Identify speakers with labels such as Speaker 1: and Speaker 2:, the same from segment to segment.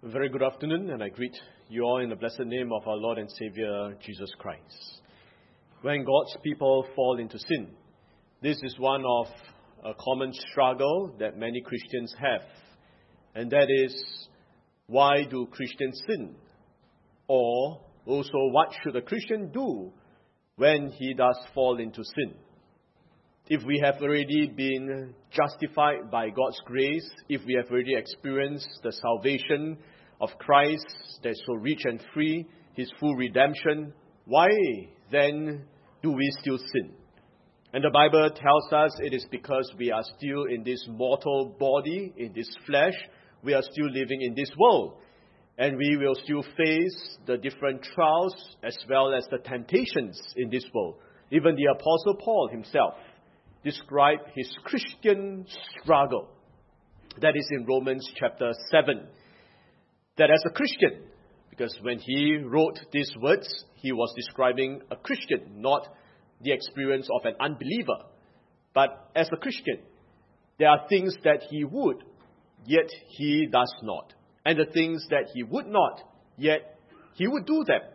Speaker 1: Very good afternoon, and I greet you all in the blessed name of our Lord and Savior, Jesus Christ. When God's people fall into sin, this is one of a common struggle that many Christians have. And that is, why do Christians sin? Or also, what should a Christian do when he does fall into sin? If we have already been justified by God's grace, if we have already experienced the salvation of Christ that is so rich and free, His full redemption, why then do we still sin? And the Bible tells us it is because we are still in this mortal body, in this flesh. We are still living in this world. And we will still face the different trials as well as the temptations in this world. Even the Apostle Paul himself describe his Christian struggle. That is in Romans chapter 7. That as a Christian, because when he wrote these words, he was describing a Christian, not the experience of an unbeliever. But as a Christian, there are things that he would, yet he does not. And the things that he would not, yet he would do them.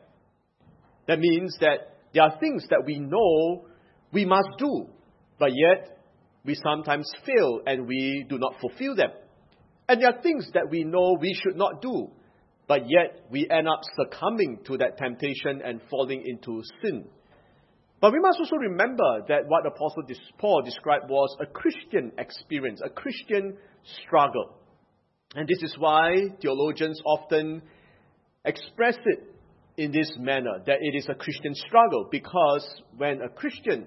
Speaker 1: That means that there are things that we know we must do, but yet we sometimes fail and we do not fulfill them. And there are things that we know we should not do, but yet we end up succumbing to that temptation and falling into sin. But we must also remember that what Apostle Paul described was a Christian experience, a Christian struggle. And this is why theologians often express it in this manner, that it is a Christian struggle, because when a Christian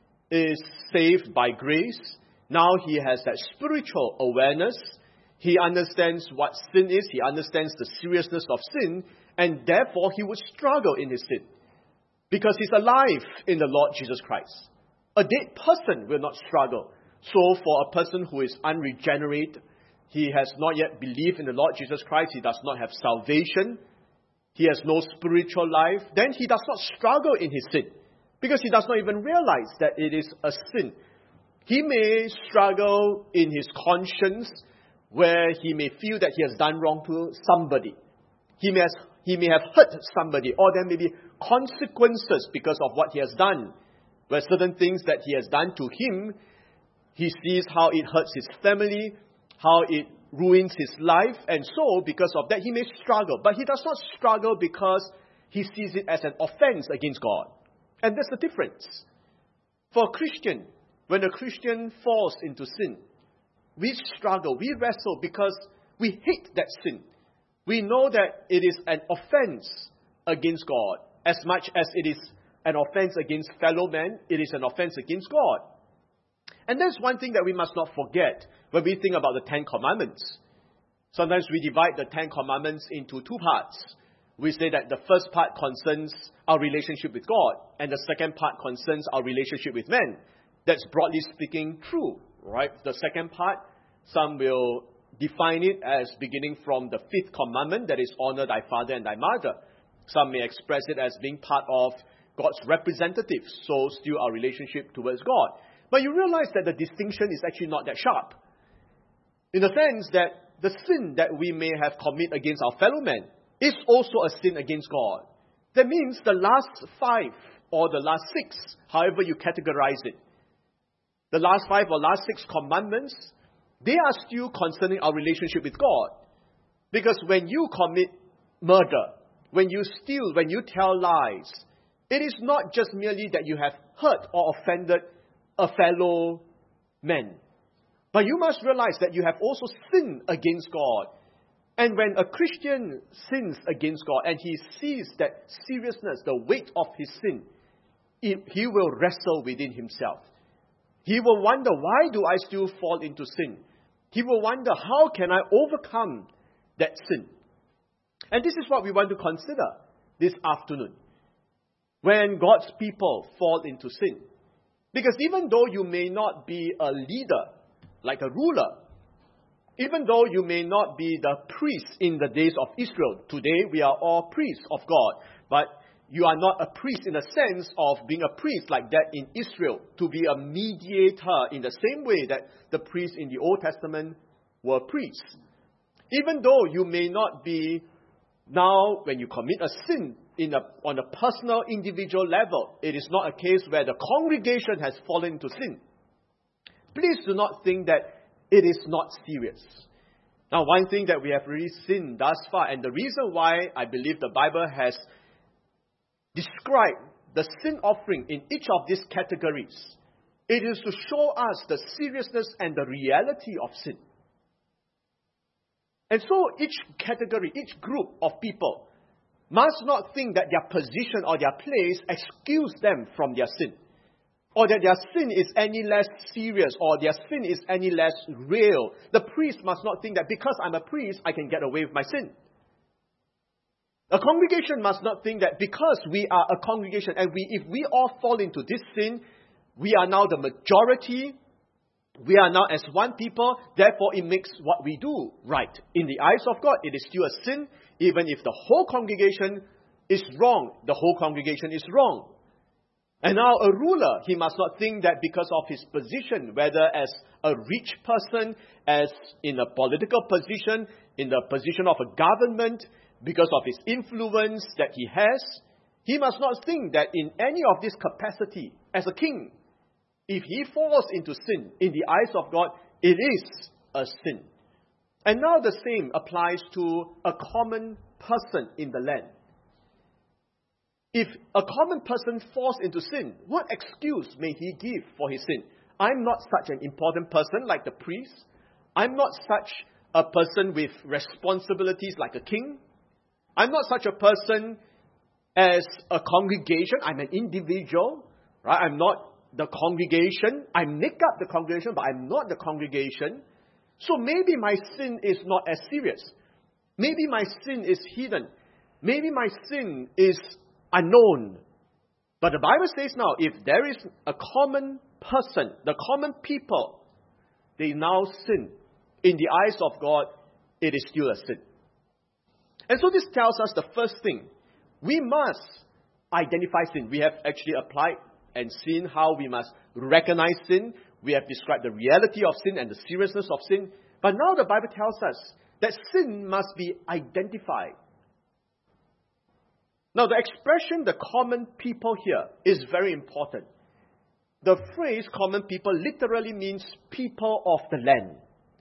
Speaker 1: is saved by grace, now he has that spiritual awareness. He understands what sin is. He understands the seriousness of sin. And therefore, he would struggle in his sin. Because he's alive in the Lord Jesus Christ. A dead person will not struggle. So for a person who is unregenerate, he has not yet believed in the Lord Jesus Christ, he does not have salvation, he has no spiritual life, then he does not struggle in his sin. Because he does not even realize that it is a sin. He may struggle in his conscience, where he may feel that he has done wrong to somebody. He may have hurt somebody, or there may be consequences because of what he has done. Where certain things that he has done to him, he sees how it hurts his family, how it ruins his life, and so because of that he may struggle. But he does not struggle because he sees it as an offense against God. And that's the difference. For a Christian, when a Christian falls into sin, we struggle, we wrestle because we hate that sin. We know that it is an offense against God. As much as it is an offense against fellow men, it is an offense against God. And that's one thing that we must not forget when we think about the Ten Commandments. Sometimes we divide the Ten Commandments into two parts. We say that the first part concerns our relationship with God, and the second part concerns our relationship with men. That's broadly speaking true, right? The second part, some will define it as beginning from the fifth commandment, that is, honor thy father and thy mother. Some may express it as being part of God's representative, so still our relationship towards God. But you realize that the distinction is actually not that sharp. In the sense that the sin that we may have committed against our fellow men is also a sin against God. That means the last 5 or the last 6, however you categorize it, the last 5 or last 6 commandments, they are still concerning our relationship with God. Because when you commit murder, when you steal, when you tell lies, it is not just merely that you have hurt or offended a fellow man. But you must realize that you have also sinned against God. And when a Christian sins against God and he sees that seriousness, the weight of his sin, he will wrestle within himself. He will wonder, why do I still fall into sin? He will wonder, how can I overcome that sin? And this is what we want to consider this afternoon. When God's people fall into sin. Because even though you may not be a leader, like a ruler, even though you may not be the priest in the days of Israel, today we are all priests of God, but you are not a priest in the sense of being a priest like that in Israel, to be a mediator in the same way that the priests in the Old Testament were priests. Even though you may not be now, when you commit a sin on a personal, individual level, it is not a case where the congregation has fallen into sin. Please do not think that it is not serious. Now, one thing that we have really seen thus far, and the reason why I believe the Bible has described the sin offering in each of these categories, it is to show us the seriousness and the reality of sin. And so each category, each group of people must not think that their position or their place excuse them from their sin, or that their sin is any less serious, or their sin is any less real. The priest must not think that because I'm a priest, I can get away with my sin. A congregation must not think that because we are a congregation and if we all fall into this sin, we are now the majority, we are now as one people, therefore it makes what we do right. In the eyes of God, it is still a sin. Even if the whole congregation is wrong, the whole congregation is wrong. And now a ruler, he must not think that because of his position, whether as a rich person, as in a political position, in the position of a government, because of his influence that he has, he must not think that in any of this capacity, as a king, if he falls into sin, in the eyes of God, it is a sin. And now the same applies to a common person in the land. If a common person falls into sin, what excuse may he give for his sin? I'm not such an important person like the priest. I'm not such a person with responsibilities like a king. I'm not such a person as a congregation. I'm an individual, right? I'm not the congregation. I make up the congregation, but I'm not the congregation. So maybe my sin is not as serious. Maybe my sin is hidden. Maybe my sin is unknown. But the Bible says now, if there is a common person, the common people, they now sin. In the eyes of God, it is still a sin. And so this tells us the first thing. We must identify sin. We have actually applied and seen how we must recognize sin. We have described the reality of sin and the seriousness of sin. But now the Bible tells us that sin must be identified. Now the expression, the common people here, is very important. The phrase common people literally means people of the land.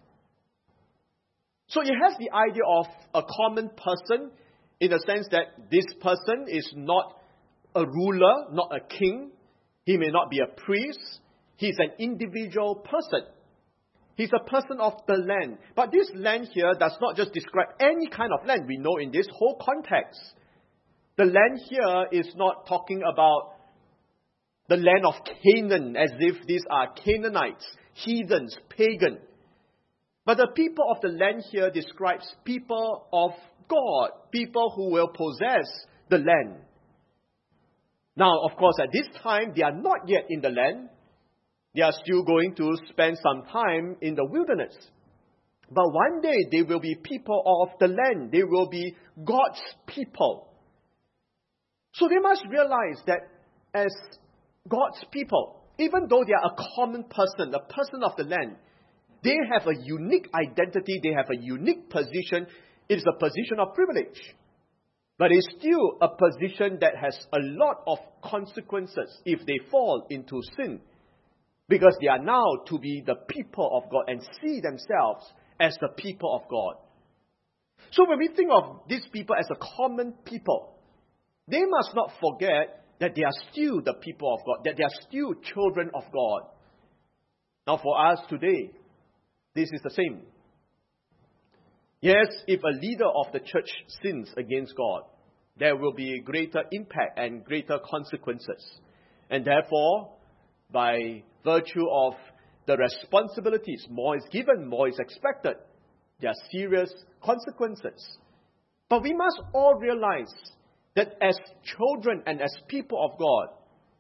Speaker 1: So it has the idea of a common person in the sense that this person is not a ruler, not a king. He may not be a priest. He's an individual person. He's a person of the land. But this land here does not just describe any kind of land. We know in this whole context, the land here is not talking about the land of Canaan as if these are Canaanites, heathens, pagan. But the people of the land here describes people of God, people who will possess the land. Now, of course, at this time, they are not yet in the land. They are still going to spend some time in the wilderness. But one day, they will be people of the land. They will be God's people. So they must realize that as God's people, even though they are a common person, a person of the land, they have a unique identity, they have a unique position. It is a position of privilege. But it's still a position that has a lot of consequences if they fall into sin. Because they are now to be the people of God and see themselves as the people of God. So when we think of these people as a common people, they must not forget that they are still the people of God, that they are still children of God. Now for us today, this is the same. Yes, if a leader of the church sins against God, there will be greater impact and greater consequences. And therefore, by virtue of the responsibilities, more is given, more is expected. There are serious consequences. But we must all realize that as children and as people of God,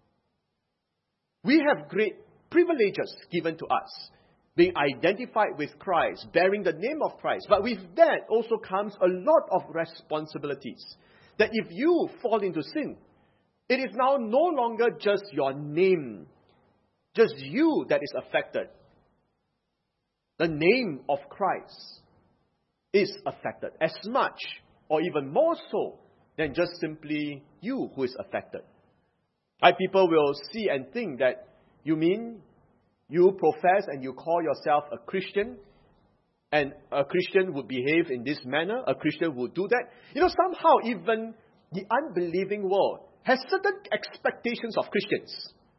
Speaker 1: we have great privileges given to us. Being identified with Christ, bearing the name of Christ. But with that also comes a lot of responsibilities. That if you fall into sin, it is now no longer just your name, just you that is affected. The name of Christ. is affected as much or even more so than just simply you who is affected. Right? People will see and think that you mean you profess and you call yourself a Christian, and a Christian would behave in this manner, a Christian would do that. Somehow even the unbelieving world has certain expectations of Christians.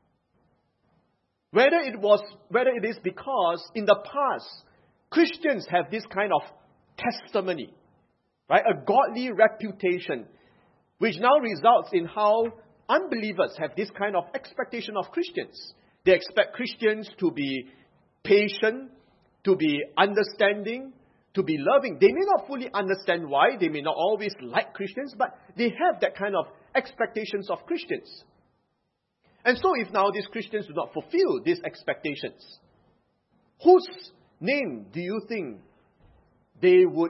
Speaker 1: Whether it is because in the past, Christians have this kind of testimony, right? A godly reputation, which now results in how unbelievers have this kind of expectation of Christians. They expect Christians to be patient, to be understanding, to be loving. They may not fully understand why, they may not always like Christians, but they have that kind of expectations of Christians. And so if now these Christians do not fulfill these expectations, whose name do you think they would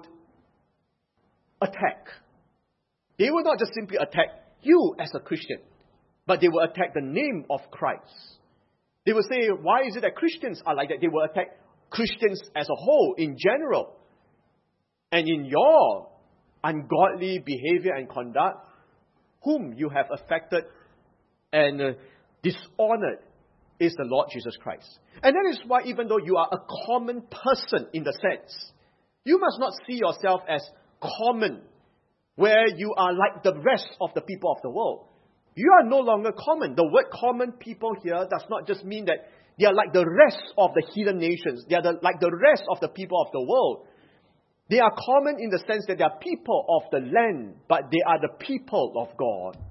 Speaker 1: attack? They will not just simply attack you as a Christian, but they will attack the name of Christ. They will say, why is it that Christians are like that? They will attack Christians as a whole, in general. And in your ungodly behavior and conduct, whom you have affected and dishonored is the Lord Jesus Christ. And that is why even though you are a common person in the sense, you must not see yourself as common, where you are like the rest of the people of the world. You are no longer common. The word common people here does not just mean that they are like the rest of the heathen nations. They are like the rest of the people of the world. They are common in the sense that they are people of the land, but they are the people of God.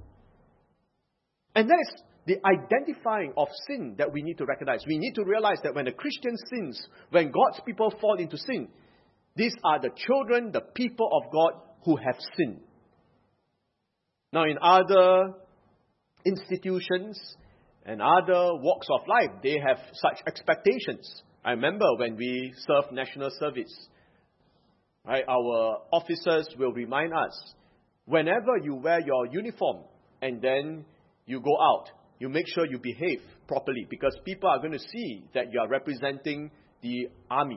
Speaker 1: And that is the identifying of sin that we need to recognize. We need to realize that when a Christian sins, when God's people fall into sin, these are the children, the people of God who have sinned. Now in other institutions and other walks of life, they have such expectations. I remember when we served national service, right, our officers will remind us, whenever you wear your uniform and then you go out, you make sure you behave properly, because people are going to see that you are representing the army.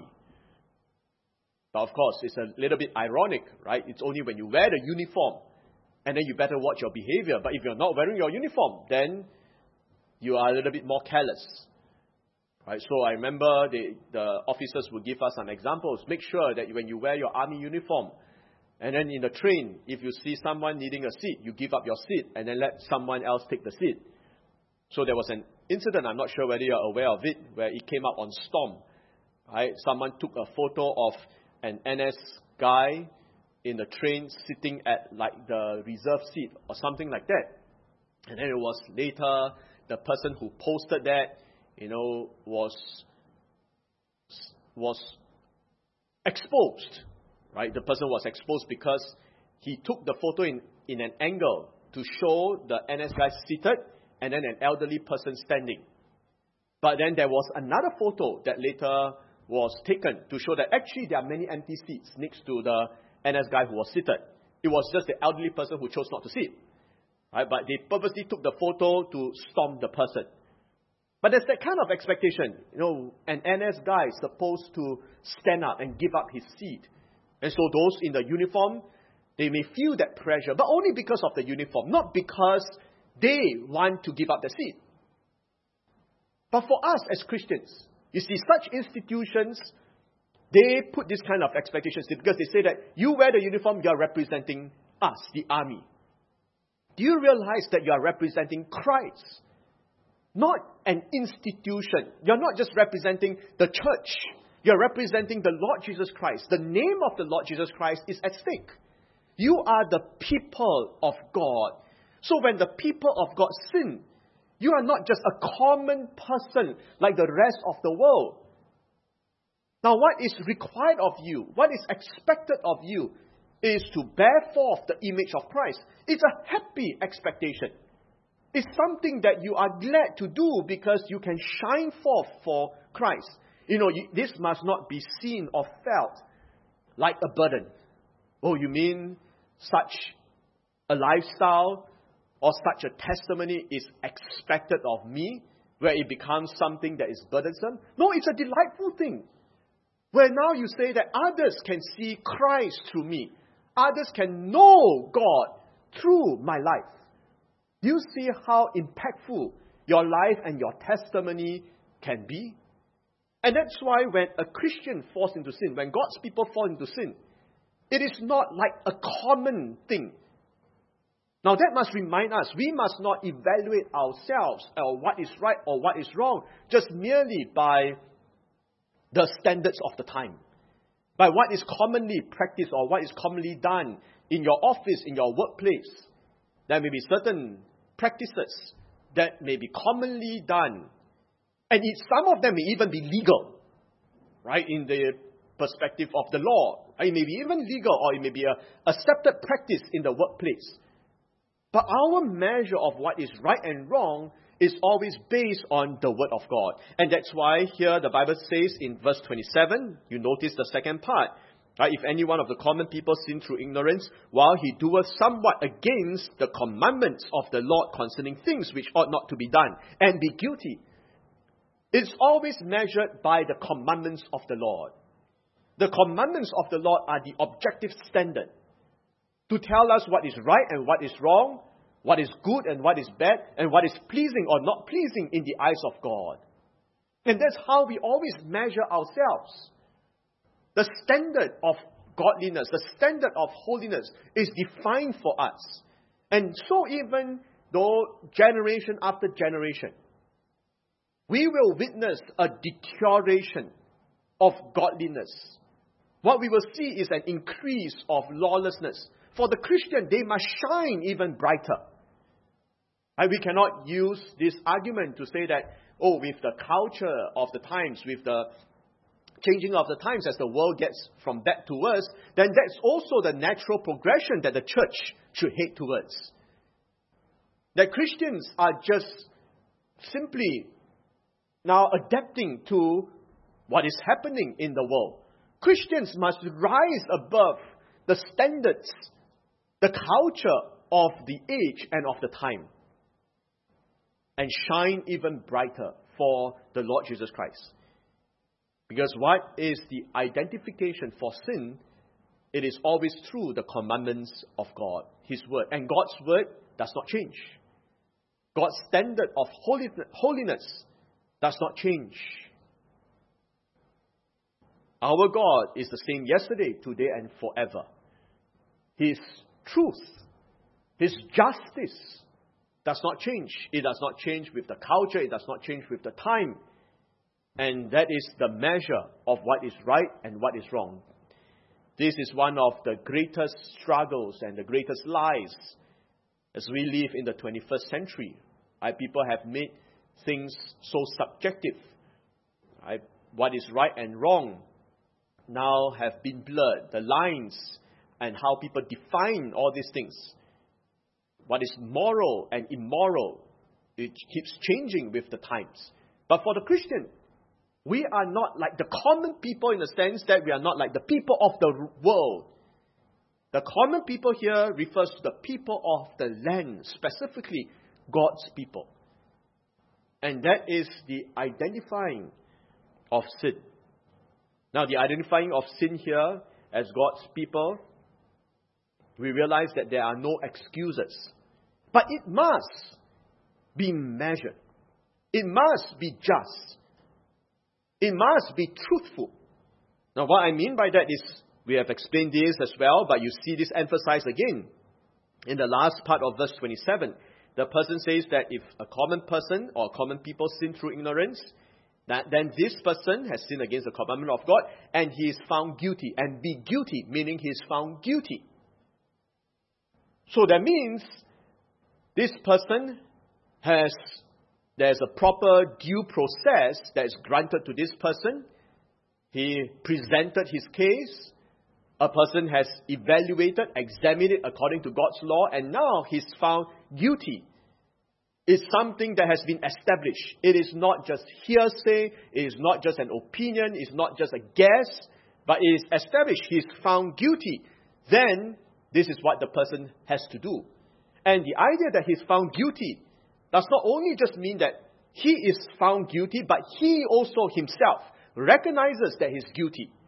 Speaker 1: But of course, it's a little bit ironic, right? It's only when you wear the uniform, and then you better watch your behavior. But if you're not wearing your uniform, then you are a little bit more careless. Right? So I remember the officers would give us some examples. Make sure that when you wear your army uniform, and then in the train, if you see someone needing a seat, you give up your seat and then let someone else take the seat. So there was an incident, I'm not sure whether you're aware of it, where it came up on Storm. Right? Someone took a photo of an NS guy in the train sitting at like the reserve seat or something like that. And then it was later the person who posted that, was exposed. Right? The person was exposed because he took the photo in an angle to show the NS guy seated and then an elderly person standing. But then there was another photo that later was taken to show that actually there are many empty seats next to the NS guy who was seated. It was just the elderly person who chose not to sit. Right? But they purposely took the photo to storm the person. But there's that kind of expectation. An NS guy is supposed to stand up and give up his seat. And so those in the uniform, they may feel that pressure, but only because of the uniform, not because they want to give up their seat. But for us as Christians, you see, such institutions, they put this kind of expectations because they say that you wear the uniform, you are representing us, the army. Do you realize that you are representing Christ? Not an institution. You're not just representing the church. You're representing the Lord Jesus Christ. The name of the Lord Jesus Christ is at stake. You are the people of God. So when the people of God sin, you are not just a common person like the rest of the world. Now what is required of you, what is expected of you, is to bear forth the image of Christ. It's a happy expectation. It's something that you are glad to do because you can shine forth for Christ. This must not be seen or felt like a burden. Oh, you mean such a lifestyle or such a testimony is expected of me, where it becomes something that is burdensome? No, it's a delightful thing. Where now you say that others can see Christ through me. Others can know God through my life. Do you see how impactful your life and your testimony can be? And that's why when a Christian falls into sin, when God's people fall into sin, it is not like a common thing. Now that must remind us, we must not evaluate ourselves or what is right or what is wrong just merely by the standards of the time, by what is commonly practiced or what is commonly done in your office, in your workplace. There may be certain practices that may be commonly done, and some of them may even be legal, right, in the perspective of the law. It may be even legal, or it may be an accepted practice in the workplace. But our measure of what is right and wrong is always based on the Word of God. And that's why here the Bible says in verse 27, you notice the second part, right? If any one of the common people sin through ignorance, while he doeth somewhat against the commandments of the Lord concerning things which ought not to be done, and be guilty. It's always measured by the commandments of the Lord. The commandments of the Lord are the objective standard to tell us what is right and what is wrong, what is good and what is bad, and what is pleasing or not pleasing in the eyes of God. And that's how we always measure ourselves. The standard of godliness, the standard of holiness is defined for us. And so even though generation after generation, we will witness a deterioration of godliness. What we will see is an increase of lawlessness. For the Christian, they must shine even brighter. And we cannot use this argument to say that, with the culture of the times, with the changing of the times as the world gets from bad to worse, then that's also the natural progression that the church should head towards. That Christians are just simply now adapting to what is happening in the world. Christians must rise above the standards, the culture of the age and of the time, and shine even brighter for the Lord Jesus Christ. Because what is the identification for sin? It is always through the commandments of God, His Word. And God's Word does not change. God's standard of holiness does not change. Our God is the same yesterday, today, and forever. His truth, His justice does not change. It does not change with the culture. It does not change with the time. And that is the measure of what is right and what is wrong. This is one of the greatest struggles and the greatest lies as we live in the 21st century. People have made things so subjective. What is right and wrong now have been blurred. The lines and how people define all these things. What is moral and immoral, it keeps changing with the times. But for the Christian, we are not like the common people in the sense that we are not like the people of the world. The common people here refers to the people of the land, specifically God's people. And that is the identifying of sin. Now, the identifying of sin here as God's people, we realize that there are no excuses. But it must be measured. It must be just. It must be truthful. Now, what I mean by that is, we have explained this as well, but you see this emphasized again in the last part of verse 27. The person says that if a common person or common people sin through ignorance, then this person has sinned against the commandment of God, and he is found guilty. And be guilty, meaning he is found guilty. So that means this person there's a proper due process that is granted to this person. He presented his case. A person has evaluated, examined it according to God's law, and now he's found guilty. It's something that has been established. It is not just hearsay. It is not just an opinion. It's not just a guess. But it is established. He's found guilty. Then, this is what the person has to do. And the idea that he's found guilty does not only just mean that he is found guilty, but he also himself recognizes that he's guilty.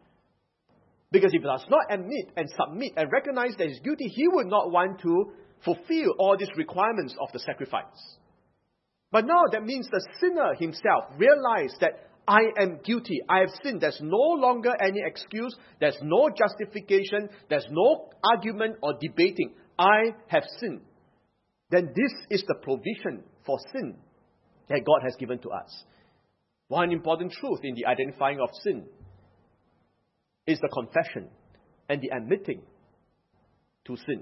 Speaker 1: Because if he does not admit and submit and recognize that he's guilty, he would not want to fulfill all these requirements of the sacrifice. But now that means the sinner himself realized that I am guilty. I have sinned. There's no longer any excuse. There's no justification. There's no argument or debating. I have sinned. Then this is the provision for sin that God has given to us. One important truth in the identifying of sin is the confession and the admitting to sin.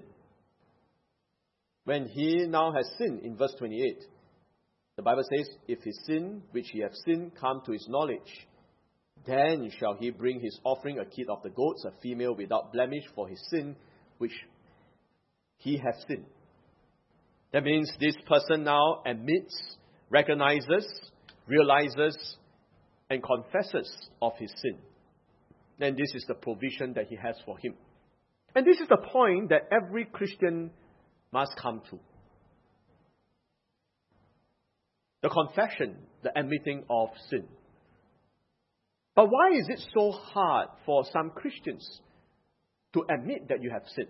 Speaker 1: When he now has sinned, in verse 28, the Bible says, if his sin, which he hath sinned, come to his knowledge, then shall he bring his offering, a kid of the goats, a female without blemish, for his sin, which he hath sinned. That means this person now admits, recognizes, realizes, and confesses of his sin. Then this is the provision that he has for him. And this is the point that every Christian must come to. The confession, the admitting of sin. But why is it so hard for some Christians to admit that you have sinned?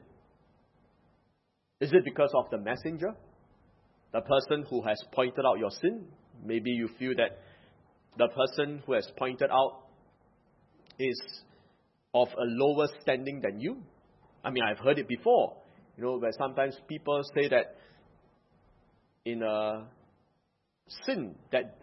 Speaker 1: Is it because of the messenger? The person who has pointed out your sin? Maybe you feel that the person who has pointed out is of a lower standing than you. I mean, I've heard it before. Where sometimes people say that in a sin that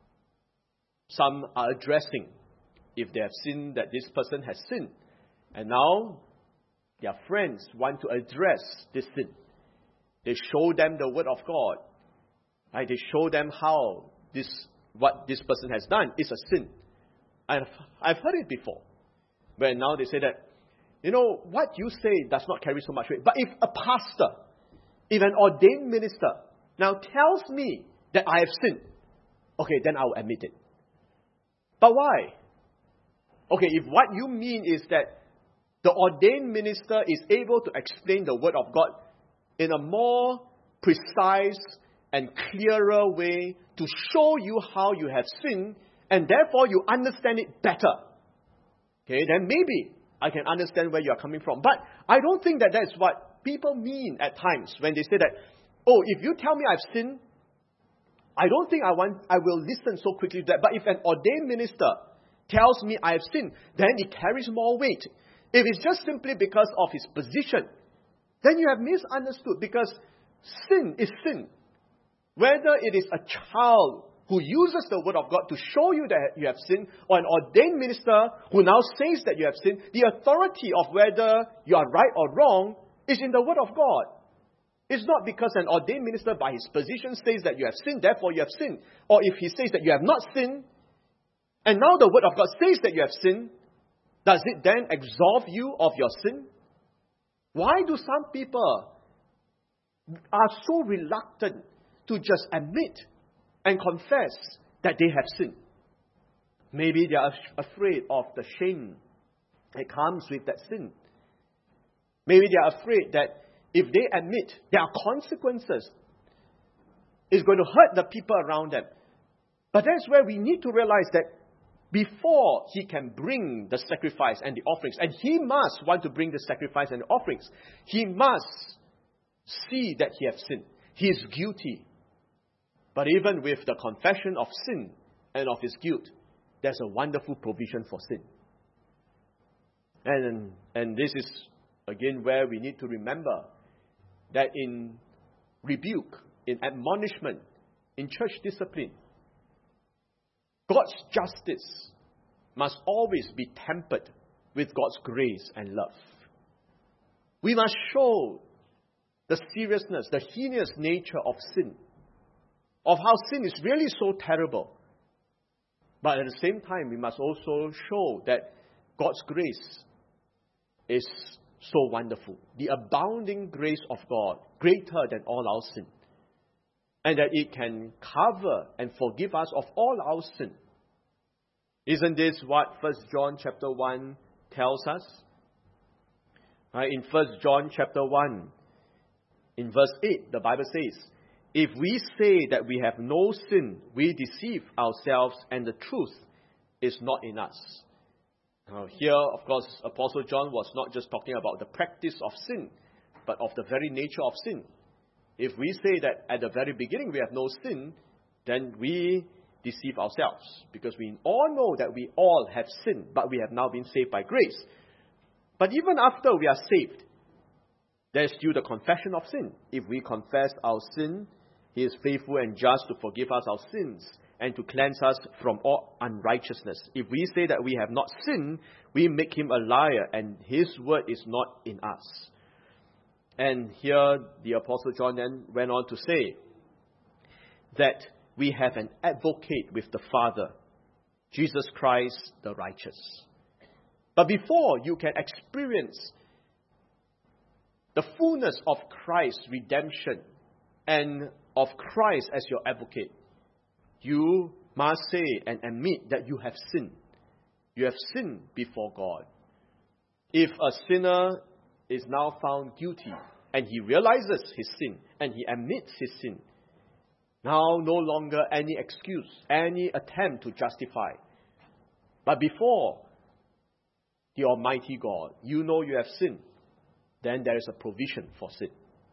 Speaker 1: some are addressing, if they have sinned, that this person has sinned, and now their friends want to address this sin. They show them the word of God. Right? They show them how what this person has done is a sin. I've heard it before. But now they say that, what you say does not carry so much weight. But if a pastor, if an ordained minister now tells me that I have sinned, okay, then I will admit it. But why? Okay, if what you mean is that the ordained minister is able to explain the word of God in a more precise and clearer way to show you how you have sinned, and therefore you understand it better, okay, then maybe I can understand where you are coming from. But I don't think that that's what people mean at times when they say that, if you tell me I've sinned, I don't think I will listen so quickly to that. But if an ordained minister tells me I have sinned, then it carries more weight. If it's just simply because of his position, then you have misunderstood, because sin is sin. Whether it is a child who uses the word of God to show you that you have sinned, or an ordained minister who now says that you have sinned, the authority of whether you are right or wrong is in the word of God. It's not because an ordained minister by his position says that you have sinned, therefore you have sinned. Or if he says that you have not sinned, and now the word of God says that you have sinned, does it then absolve you of your sin? Why do some people are so reluctant to just admit and confess that they have sinned? Maybe they are afraid of the shame that comes with that sin. Maybe they are afraid that if they admit, there are consequences. It's going to hurt the people around them. But that's where we need to realize that before he can bring the sacrifice and the offerings, and he must want to bring the sacrifice and the offerings, he must see that he has sinned. He is guilty. But even with the confession of sin and of his guilt, there's a wonderful provision for sin. And this is, again, where we need to remember that in rebuke, in admonishment, in church discipline, God's justice must always be tempered with God's grace and love. We must show the seriousness, the heinous nature of sin, of how sin is really so terrible. But at the same time, we must also show that God's grace is so wonderful. The abounding grace of God, greater than all our sin. And that it can cover and forgive us of all our sin. Isn't this what 1 John chapter 1 tells us? In 1 John chapter 1, in verse 8, the Bible says, if we say that we have no sin, we deceive ourselves and the truth is not in us. Now here, of course, Apostle John was not just talking about the practice of sin, but of the very nature of sin. If we say that at the very beginning we have no sin, then we deceive ourselves, because we all know that we all have sinned, but we have now been saved by grace. But even after we are saved, there is still the confession of sin. If we confess our sin, He is faithful and just to forgive us our sins and to cleanse us from all unrighteousness. If we say that we have not sinned, we make Him a liar, and His word is not in us. And here the Apostle John then went on to say that we have an advocate with the Father, Jesus Christ the righteous. But before you can experience the fullness of Christ's redemption and of Christ as your advocate, you must say and admit that you have sinned. You have sinned before God. If a sinner is now found guilty and he realizes his sin and he admits his sin, now no longer any excuse, any attempt to justify. But before the Almighty God, you know you have sinned, then there is a provision for sin.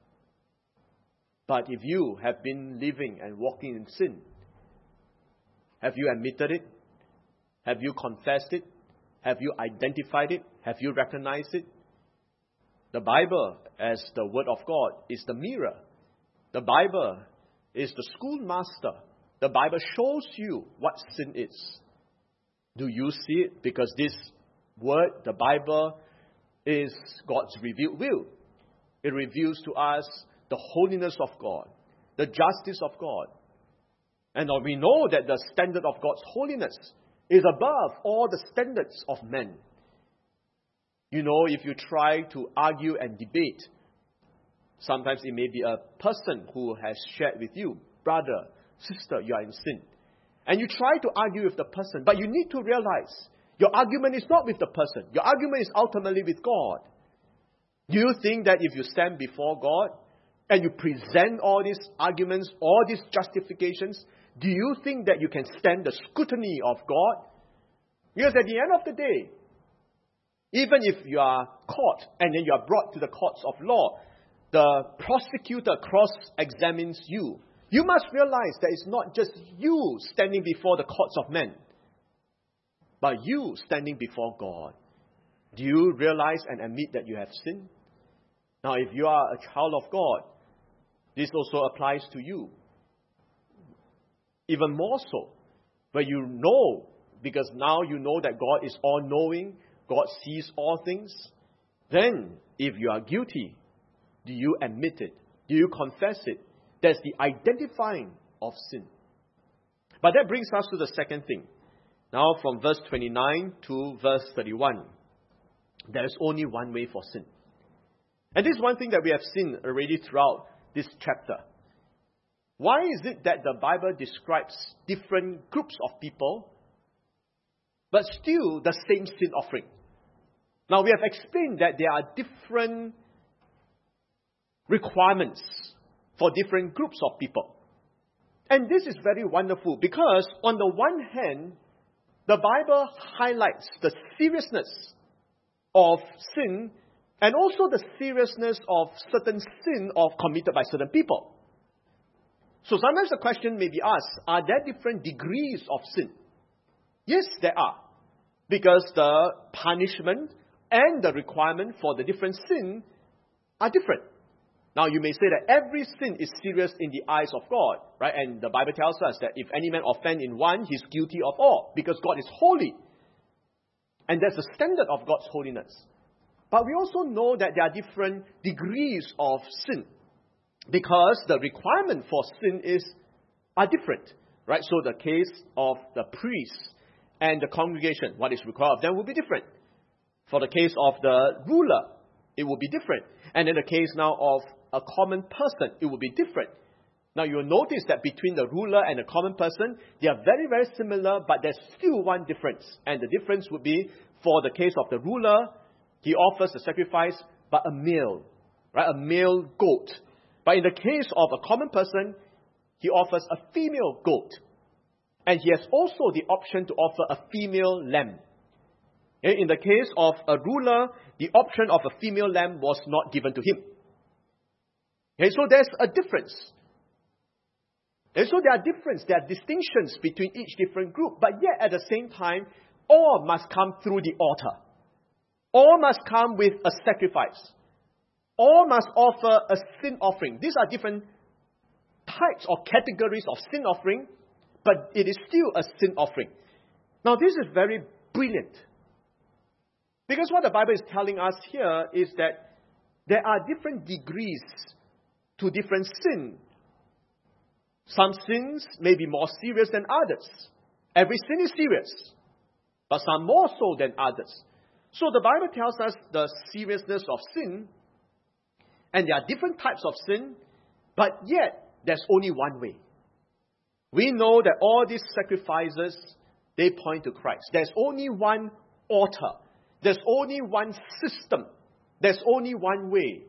Speaker 1: But if you have been living and walking in sin, have you admitted it? Have you confessed it? Have you identified it? Have you recognized it? The Bible, as the Word of God, is the mirror. The Bible is the schoolmaster. The Bible shows you what sin is. Do you see it? Because this Word, the Bible, is God's revealed will. It reveals to us the holiness of God, the justice of God. And we know that the standard of God's holiness is above all the standards of men. You know, if you try to argue and debate, sometimes it may be a person who has shared with you, brother, sister, you are in sin. And you try to argue with the person, but you need to realize your argument is not with the person. Your argument is ultimately with God. Do you think that if you stand before God and you present all these arguments, all these justifications, do you think that you can stand the scrutiny of God? Because at the end of the day, even if you are caught and then you are brought to the courts of law, the prosecutor cross-examines you. You must realize that it's not just you standing before the courts of men, but you standing before God. Do you realize and admit that you have sinned? Now, if you are a child of God, this also applies to you. Even more so, but you know, because now you know that God is all-knowing, God sees all things. Then, if you are guilty, do you admit it? Do you confess it? That's the identifying of sin. But that brings us to the second thing. Now, from verse 29 to verse 31, there is only one way for sin. And this is one thing that we have seen already throughout this chapter. Why is it that the Bible describes different groups of people, but still the same sin offering? Now, we have explained that there are different requirements for different groups of people. And this is very wonderful because, on the one hand, the Bible highlights the seriousness of sin and also the seriousness of certain sin committed by certain people. So sometimes the question may be asked, are there different degrees of sin? Yes, there are. Because the punishment and the requirement for the different sin are different. Now, you may say that every sin is serious in the eyes of God, right? And the Bible tells us that if any man offend in one, he's guilty of all, because God is holy. And that's the standard of God's holiness. But we also know that there are different degrees of sin, because the requirement for sin are different, right? So the case of the priest and the congregation, what is required of them will be different. For the case of the ruler, it will be different. And in the case now of a common person, it will be different. Now you will notice that between the ruler and the common person, they are very, very similar, but there's still one difference. And the difference would be, for the case of the ruler, he offers the sacrifice, but a male, right? A male goat. But in the case of a common person, he offers a female goat. And he has also the option to offer a female lamb. In the case of a ruler, the option of a female lamb was not given to him. So there's a difference. And so there are distinctions between each different group, but yet at the same time, all must come through the altar. All must come with a sacrifice. All must offer a sin offering. These are different types or categories of sin offering, but it is still a sin offering. Now this is very brilliant. Because what the Bible is telling us here is that there are different degrees to different sin. Some sins may be more serious than others. Every sin is serious, but some more so than others. So the Bible tells us the seriousness of sin, and there are different types of sin, but yet there's only one way. We know that all these sacrifices, they point to Christ. There's only one altar. There's only one system. There's only one way.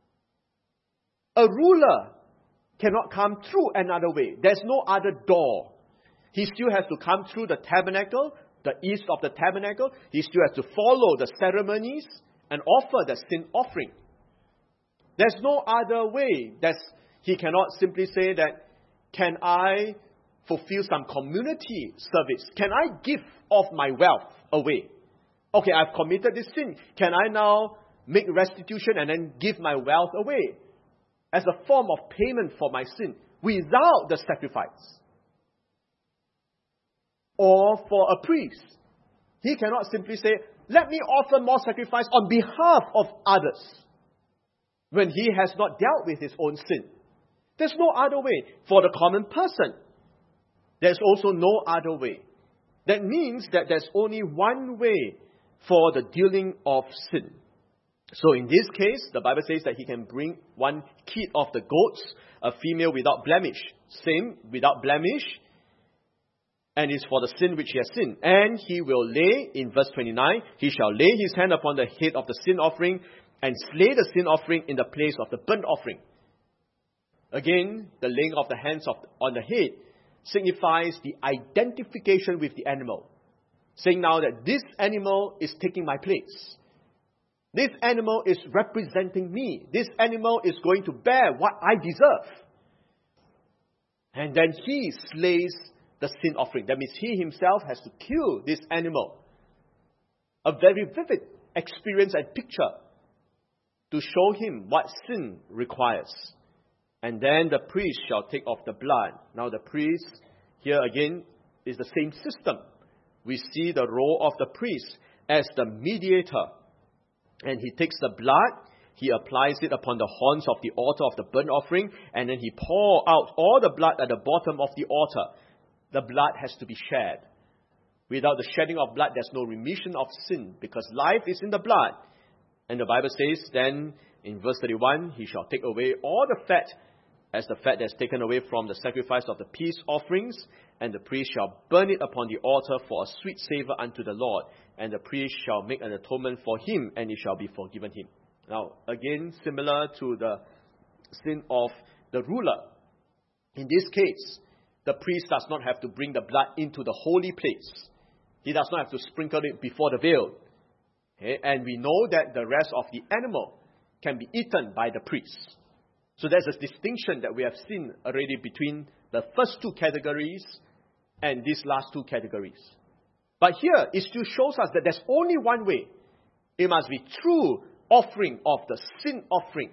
Speaker 1: A ruler cannot come through another way. There's no other door. He still has to come through the tabernacle, the east of the tabernacle. He still has to follow the ceremonies and offer the sin offering. There's no other way. He cannot simply say that, can I fulfill some community service? Can I give of my wealth away? Okay, I've committed this sin. Can I now make restitution and then give my wealth away as a form of payment for my sin without the sacrifice? Or for a priest, he cannot simply say, let me offer more sacrifice on behalf of others, when he has not dealt with his own sin. There's no other way. For the common person, there's also no other way. That means that there's only one way for the dealing of sin. So in this case, the Bible says that he can bring one kid of the goats, a female without blemish. Same, without blemish. And it's for the sin which he has sinned. And he will lay, in verse 29, he shall lay his hand upon the head of the sin offering and slay the sin offering in the place of the burnt offering. Again, the laying of the hands on the head signifies the identification with the animal. Saying now that this animal is taking my place. This animal is representing me. This animal is going to bear what I deserve. And then he slays the sin offering. That means he himself has to kill this animal. A very vivid experience and picture to show him what sin requires. And then the priest shall take off the blood. Now the priest, here again, is the same system. We see the role of the priest as the mediator. And he takes the blood, he applies it upon the horns of the altar of the burnt offering, and then he pours out all the blood at the bottom of the altar. The blood has to be shed. Without the shedding of blood, there's no remission of sin, because life is in the blood. And the Bible says, then, in verse 31, he shall take away all the fat, as the fat that's taken away from the sacrifice of the peace offerings, and the priest shall burn it upon the altar for a sweet savour unto the Lord. And the priest shall make an atonement for him, and it shall be forgiven him. Now, again, similar to the sin of the ruler. In this case, the priest does not have to bring the blood into the holy place. He does not have to sprinkle it before the veil. Okay? And we know that the rest of the animal can be eaten by the priest. So there's a distinction that we have seen already between the first two categories and these last two categories. But here, it still shows us that there's only one way. It must be true offering of the sin offering.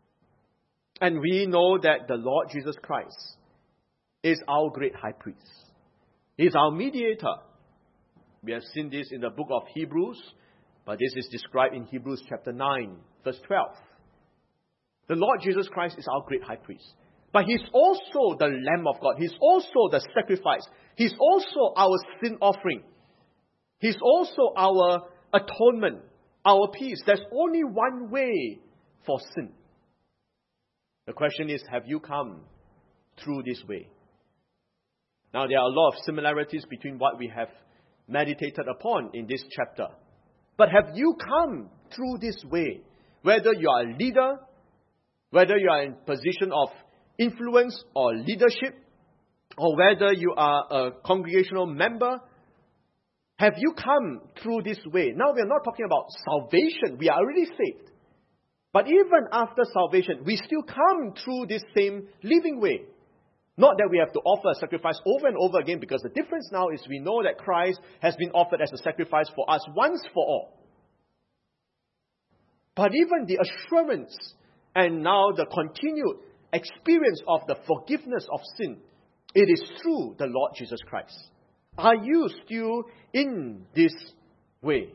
Speaker 1: And we know that the Lord Jesus Christ is our great high priest. He is our mediator. We have seen this in the book of Hebrews, but this is described in Hebrews chapter 9, verse 12. The Lord Jesus Christ is our great high priest. But He's also the Lamb of God. He's also the sacrifice. He's also our sin offering. He's also our atonement, our peace. There's only one way for sin. The question is, have you come through this way? Now, there are a lot of similarities between what we have meditated upon in this chapter. But have you come through this way? Whether you are a leader, whether you are in position of influence or leadership, or whether you are a congregational member, Have you come through this way? Now we are not talking about salvation. We are already saved. But even after salvation, we still come through this same living way. Not that we have to offer a sacrifice over and over again, because the difference now is we know that Christ has been offered as a sacrifice for us once for all. But even the assurance and now the continued experience of the forgiveness of sin, it is through the Lord Jesus Christ. Are you still in this way?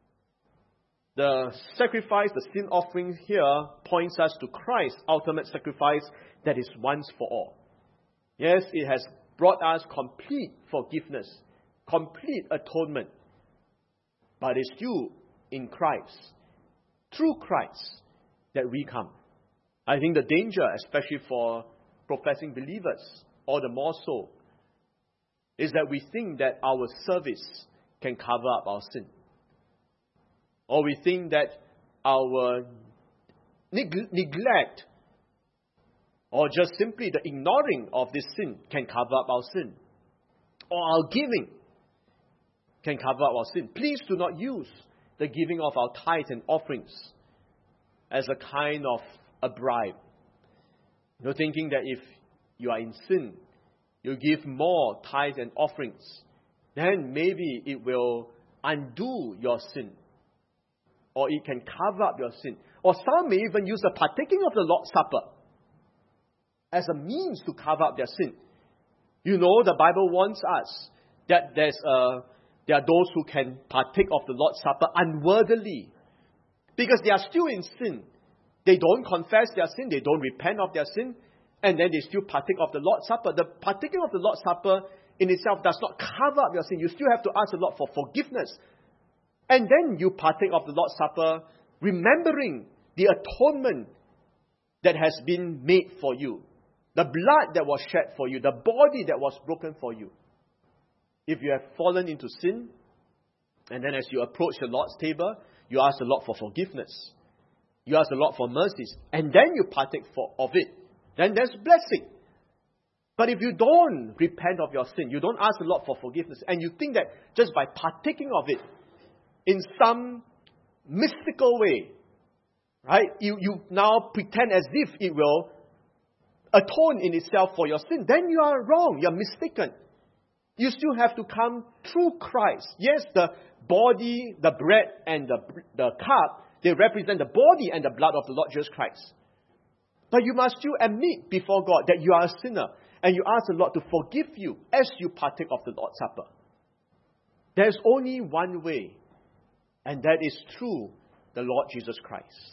Speaker 1: The sacrifice, the sin offering here points us to Christ's ultimate sacrifice that is once for all. Yes, it has brought us complete forgiveness, complete atonement. But it's still in Christ, through Christ, that we come. I think the danger, especially for professing believers, all the more so, is that we think that our service can cover up our sin. Or we think that our neglect or just simply the ignoring of this sin can cover up our sin. Or our giving can cover up our sin. Please do not use the giving of our tithes and offerings as a kind of a bribe. You're thinking that if you are in sin, you give more tithes and offerings, then maybe it will undo your sin. Or it can cover up your sin. Or some may even use the partaking of the Lord's Supper as a means to cover up their sin. You know, the Bible warns us that there are those who can partake of the Lord's Supper unworthily, because they are still in sin. They don't confess their sin, they don't repent of their sin, and then they still partake of the Lord's Supper. The partaking of the Lord's Supper in itself does not cover up your sin. You still have to ask the Lord for forgiveness. And then you partake of the Lord's Supper, remembering the atonement that has been made for you. The blood that was shed for you, the body that was broken for you. If you have fallen into sin, and then as you approach the Lord's table, you ask the Lord for forgiveness. You ask the Lord for mercies, and then you partake of it. Then there's blessing. But if you don't repent of your sin, you don't ask the Lord for forgiveness, and you think that just by partaking of it in some mystical way, right, you now pretend as if it will atone in itself for your sin, then you are wrong. You are mistaken. You still have to come through Christ. Yes, the body, the bread, and the cup, they represent the body and the blood of the Lord Jesus Christ. But you must still admit before God that you are a sinner, and you ask the Lord to forgive you as you partake of the Lord's Supper. There's only one way, and that is through the Lord Jesus Christ.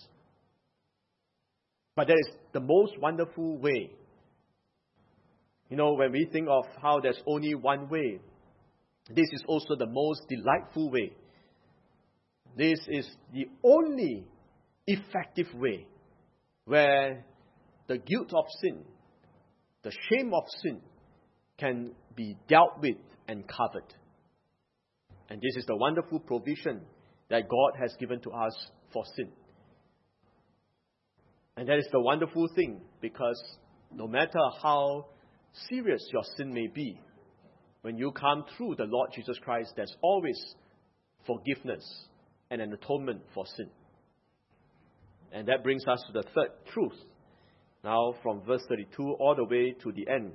Speaker 1: But that is the most wonderful way. You know, when we think of how there's only one way, this is also the most delightful way. This is the only effective way where the guilt of sin, the shame of sin, can be dealt with and covered. And this is the wonderful provision that God has given to us for sin. And that is the wonderful thing, because no matter how serious your sin may be, when you come through the Lord Jesus Christ, there's always forgiveness and an atonement for sin. And that brings us to the third truth. Now from verse 32 all the way to the end,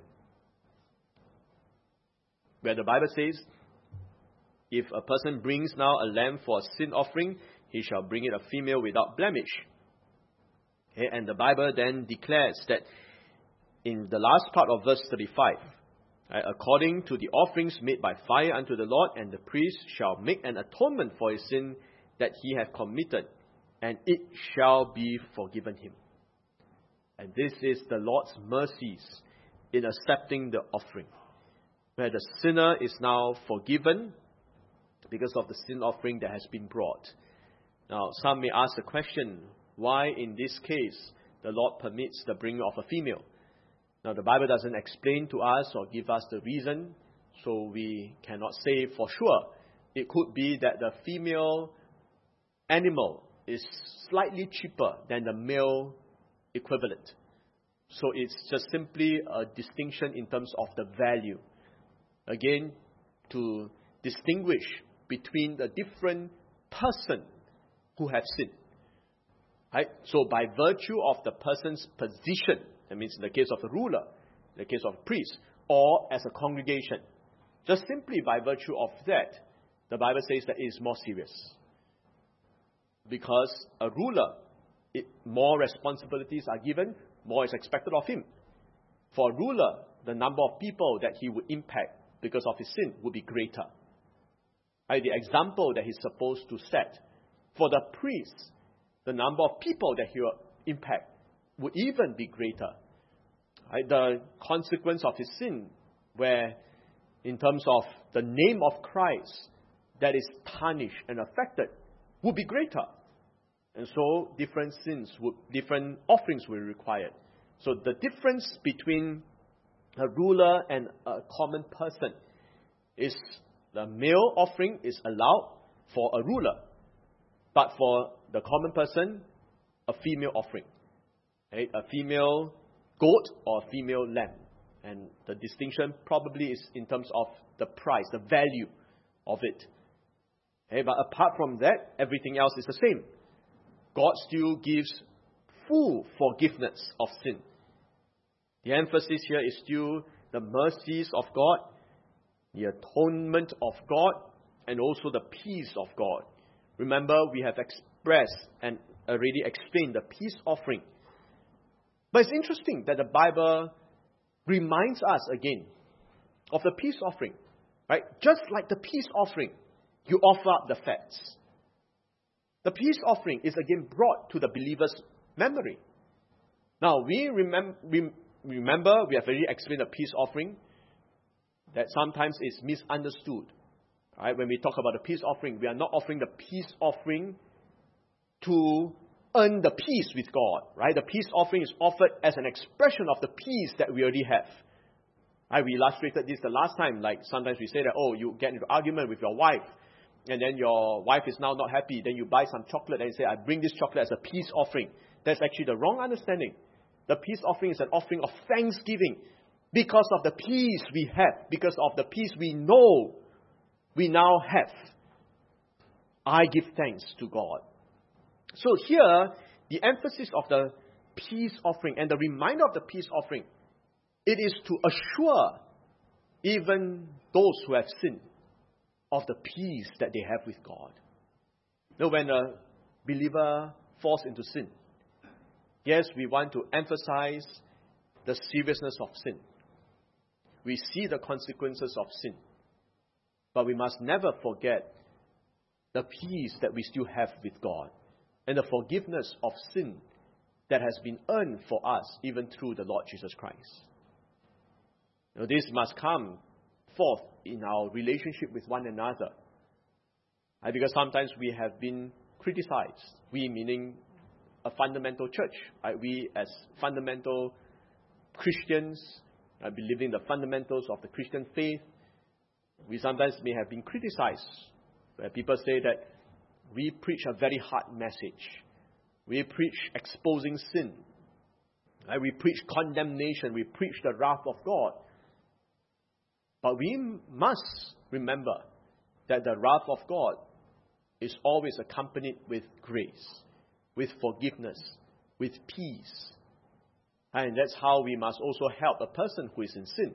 Speaker 1: where the Bible says, if a person brings now a lamb for a sin offering, he shall bring it a female without blemish. Okay, and the Bible then declares that in the last part of verse 35, according to the offerings made by fire unto the Lord, and the priest shall make an atonement for his sin that he hath committed, and it shall be forgiven him. And this is the Lord's mercies in accepting the offering, where the sinner is now forgiven because of the sin offering that has been brought. Now, some may ask the question, why in this case the Lord permits the bringing of a female? Now, the Bible doesn't explain to us or give us the reason, so we cannot say for sure. It could be that the female animal is slightly cheaper than the male equivalent. So it's just simply a distinction in terms of the value. Again, to distinguish between the different person who have sinned. Right? So by virtue of the person's position, that means in the case of the ruler, in the case of a priest, or as a congregation, just simply by virtue of that, the Bible says that it is more serious. Because a ruler, more responsibilities are given, more is expected of him. For a ruler, the number of people that he would impact because of his sin would be greater. Right? The example that he's supposed to set. For the priest, the number of people that he will impact would even be greater. Right? The consequence of his sin, where in terms of the name of Christ that is tarnished and affected, would be greater. And so different offerings will be required. So the difference between a ruler and a common person is the male offering is allowed for a ruler, but for the common person, a female offering. Right? A female goat or a female lamb. And the distinction probably is in terms of the price, the value of it. Okay, but apart from that, everything else is the same. God still gives full forgiveness of sin. The emphasis here is still the mercies of God, the atonement of God, and also the peace of God. Remember, we have expressed and already explained the peace offering. But it's interesting that the Bible reminds us again of the peace offering. Right? Just like the peace offering, you offer up the fats. The peace offering is again brought to the believer's memory. Now, we remember, we have already explained the peace offering, that sometimes is misunderstood. Right? When we talk about the peace offering, we are not offering the peace offering to earn the peace with God. Right? The peace offering is offered as an expression of the peace that we already have. Right? We illustrated this the last time. Like sometimes we say that, you get into argument with your wife, and then your wife is now not happy. Then you buy some chocolate and you say, I bring this chocolate as a peace offering. That's actually the wrong understanding. The peace offering is an offering of thanksgiving because of the peace we have, because of the peace we know we now have. I give thanks to God. So here, the emphasis of the peace offering and the reminder of the peace offering, it is to assure even those who have sinned of the peace that they have with God. Now, when a believer falls into sin, yes, we want to emphasize the seriousness of sin. We see the consequences of sin. But we must never forget the peace that we still have with God and the forgiveness of sin that has been earned for us even through the Lord Jesus Christ. Now, this must come forth in our relationship with one another. Because sometimes we have been criticized. We meaning a fundamental church. We as fundamental Christians, believing the fundamentals of the Christian faith, we sometimes may have been criticized. Where people say that we preach a very hard message. We preach exposing sin. We preach condemnation. We preach the wrath of God. But we must remember that the wrath of God is always accompanied with grace, with forgiveness, with peace. And that's how we must also help a person who is in sin.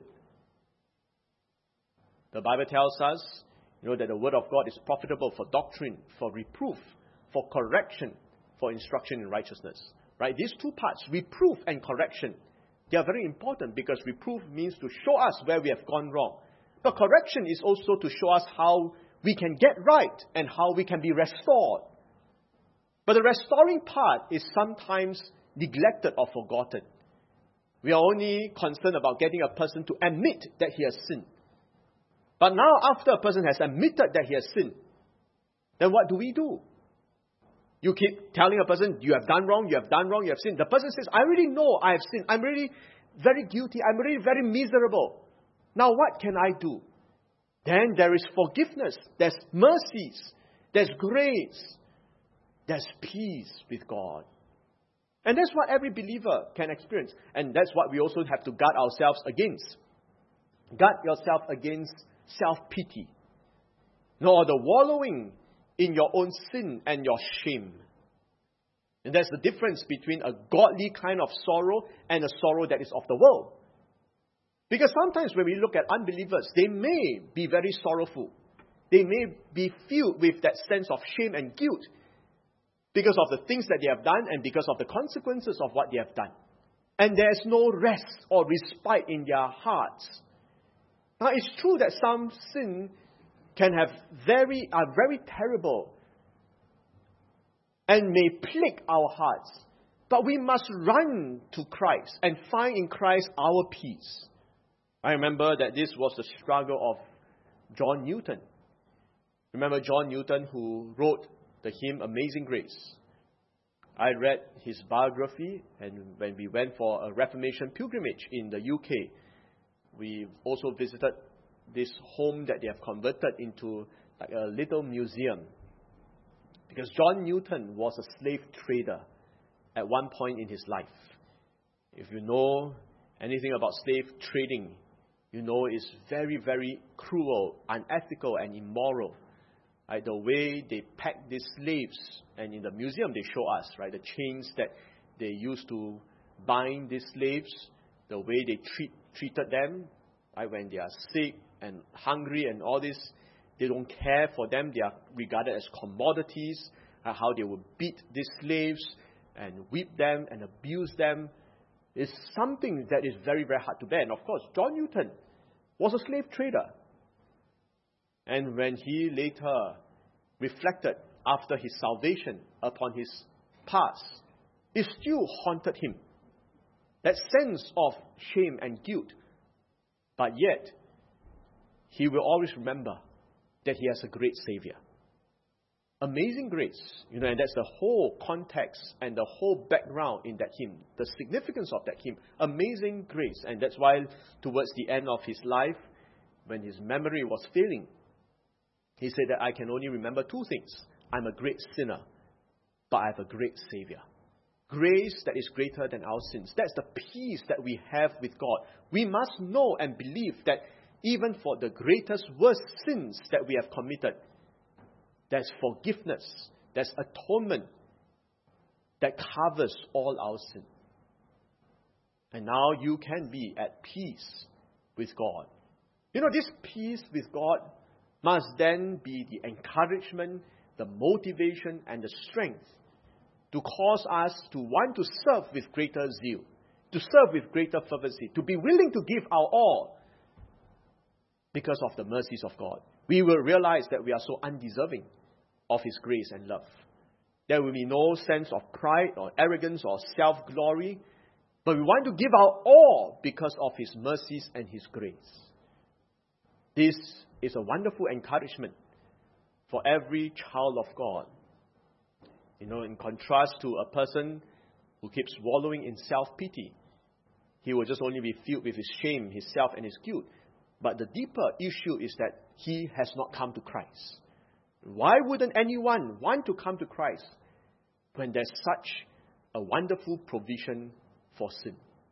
Speaker 1: The Bible tells us, that the word of God is profitable for doctrine, for reproof, for correction, for instruction in righteousness. Right? These two parts, reproof and correction, they are very important because reproof means to show us where we have gone wrong. But correction is also to show us how we can get right and how we can be restored. But the restoring part is sometimes neglected or forgotten. We are only concerned about getting a person to admit that he has sinned. But now, after a person has admitted that he has sinned, then what do? You keep telling a person, you have done wrong, you have done wrong, you have sinned. The person says, I already know I have sinned. I'm really very guilty. I'm really very miserable. Now what can I do? Then there is forgiveness. There's mercies. There's grace. There's peace with God. And that's what every believer can experience. And that's what we also have to guard ourselves against. Guard yourself against self-pity. nor the wallowing in your own sin and your shame. And that's the difference between a godly kind of sorrow and a sorrow that is of the world. Because sometimes when we look at unbelievers, they may be very sorrowful. They may be filled with that sense of shame and guilt because of the things that they have done and because of the consequences of what they have done. And there's no rest or respite in their hearts. Now, it's true that some sin can are very terrible and may plague our hearts. But we must run to Christ and find in Christ our peace. I remember that this was the struggle of John Newton. Remember John Newton, who wrote the hymn Amazing Grace? I read his biography, and when we went for a Reformation pilgrimage in the UK, we also visited this home that they have converted into like a little museum. Because John Newton was a slave trader at one point in his life. If you know anything about slave trading, you know it's very, very cruel, unethical, and immoral. Right? The way they pack these slaves, and in the museum they show us, right, the chains that they used to bind these slaves, the way they treated them, right, when they are sick and hungry and all this, they don't care for them. They are regarded as commodities. How they would beat these slaves and whip them and abuse them is something that is very, very hard to bear. And of course, John Newton was a slave trader. And when he later reflected after his salvation upon his past, it still haunted him. That sense of shame and guilt. But yet, he will always remember that he has a great Savior. Amazing grace, and that's the whole context and the whole background in that hymn, the significance of that hymn, amazing grace. And that's why towards the end of his life, when his memory was failing, he said that I can only remember two things. I'm a great sinner, but I have a great Savior. Grace that is greater than our sins. That's the peace that we have with God. We must know and believe that even for the greatest, worst sins that we have committed, there's forgiveness, there's atonement that covers all our sin. And now you can be at peace with God. This peace with God must then be the encouragement, the motivation, and the strength to cause us to want to serve with greater zeal, to serve with greater fervency, to be willing to give our all because of the mercies of God. We will realize that we are so undeserving of His grace and love. There will be no sense of pride or arrogance or self-glory, but we want to give our all because of His mercies and His grace. This is a wonderful encouragement for every child of God. In contrast to a person who keeps wallowing in self-pity, he will just only be filled with his shame, his self, and his guilt. But the deeper issue is that he has not come to Christ. Why wouldn't anyone want to come to Christ when there's such a wonderful provision for sin?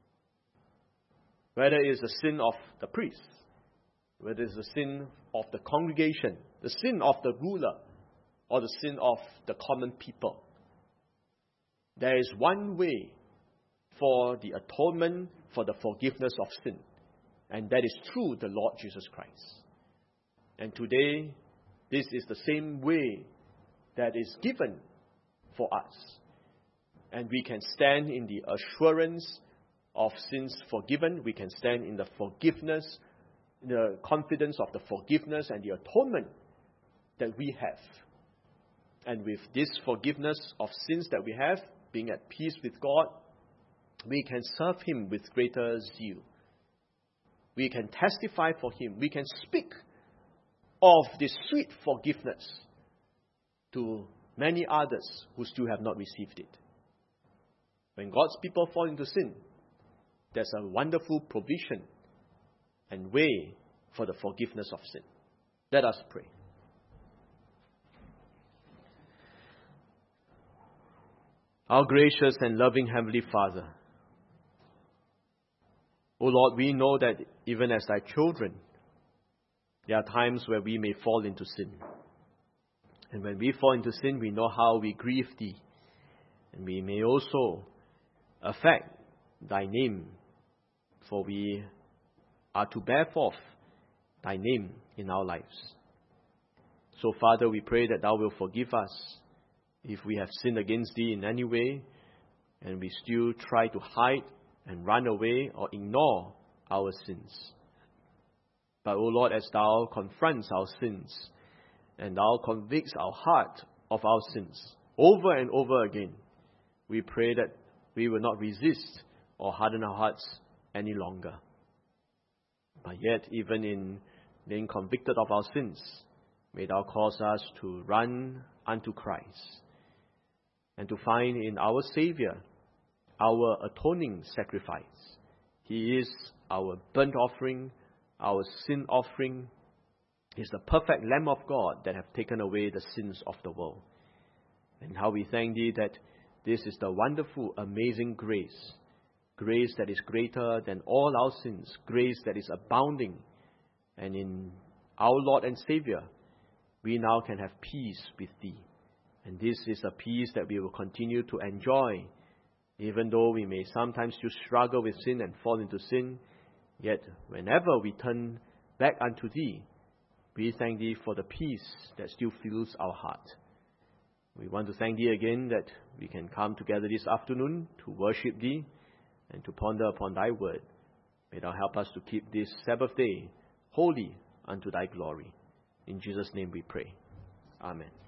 Speaker 1: Whether it is the sin of the priest, whether it is the sin of the congregation, the sin of the ruler, or the sin of the common people. There is one way for the atonement, for the forgiveness of sin, and that is through the Lord Jesus Christ. And today, this is the same way that is given for us. And we can stand in the assurance of sins forgiven. We can stand in the forgiveness, the confidence of the forgiveness and the atonement that we have. And with this forgiveness of sins that we have, being at peace with God, we can serve Him with greater zeal. We can testify for Him. We can speak of this sweet forgiveness to many others who still have not received it. When God's people fall into sin, there's a wonderful provision and way for the forgiveness of sin. Let us pray. Our gracious and loving Heavenly Father, O Lord, we know that even as Thy children, there are times where we may fall into sin. And when we fall into sin, we know how we grieve Thee. And we may also affect Thy name, for we are to bear forth Thy name in our lives. So, Father, we pray that Thou will forgive us if we have sinned against Thee in any way, and we still try to hide and run away or ignore our sins. But, O Lord, as Thou confronts our sins, and Thou convicts our heart of our sins over and over again, we pray that we will not resist or harden our hearts any longer. But yet, even in being convicted of our sins, may Thou cause us to run unto Christ and to find in our Savior our atoning sacrifice. He is our burnt offering, our sin offering. He is the perfect Lamb of God that have taken away the sins of the world. And how we thank Thee that this is the wonderful, amazing grace, grace that is greater than all our sins, grace that is abounding. And in our Lord and Savior, we now can have peace with Thee. And this is a peace that we will continue to enjoy, even though we may sometimes still struggle with sin and fall into sin. Yet, whenever we turn back unto Thee, we thank Thee for the peace that still fills our heart. We want to thank Thee again that we can come together this afternoon to worship Thee and to ponder upon Thy word. May Thou help us to keep this Sabbath day holy unto Thy glory. In Jesus' name we pray. Amen.